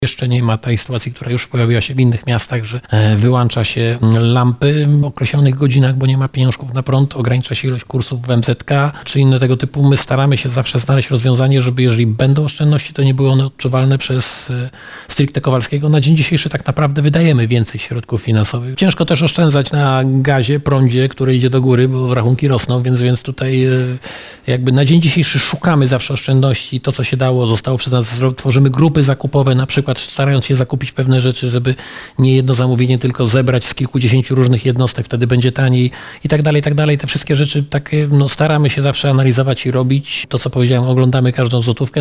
Jeszcze nie ma tej sytuacji, która już pojawiła się w innych miastach, że wyłącza się lampy w określonych godzinach, bo nie ma pieniążków na prąd, ogranicza się ilość kursów w MZK czy inne tego typu. My staramy się zawsze znaleźć rozwiązanie, żeby jeżeli będą oszczędności, to nie były one odczuwalne przez stricte Kowalskiego. Na dzień dzisiejszy tak naprawdę wydajemy więcej środków finansowych. Ciężko też oszczędzać na gazie, prądzie, który idzie do góry, bo rachunki rosną, więc tutaj jakby na dzień dzisiejszy szukamy zawsze oszczędności. To, co się dało, zostało przez nas, tworzymy grupy zakupowe, na przykład starając się zakupić pewne rzeczy, żeby nie jedno zamówienie tylko zebrać z kilkudziesięciu różnych jednostek, wtedy będzie taniej i tak dalej, i tak dalej. Te wszystkie rzeczy takie staramy się zawsze analizować i robić. To, co powiedziałem, oglądamy każdą złotówkę.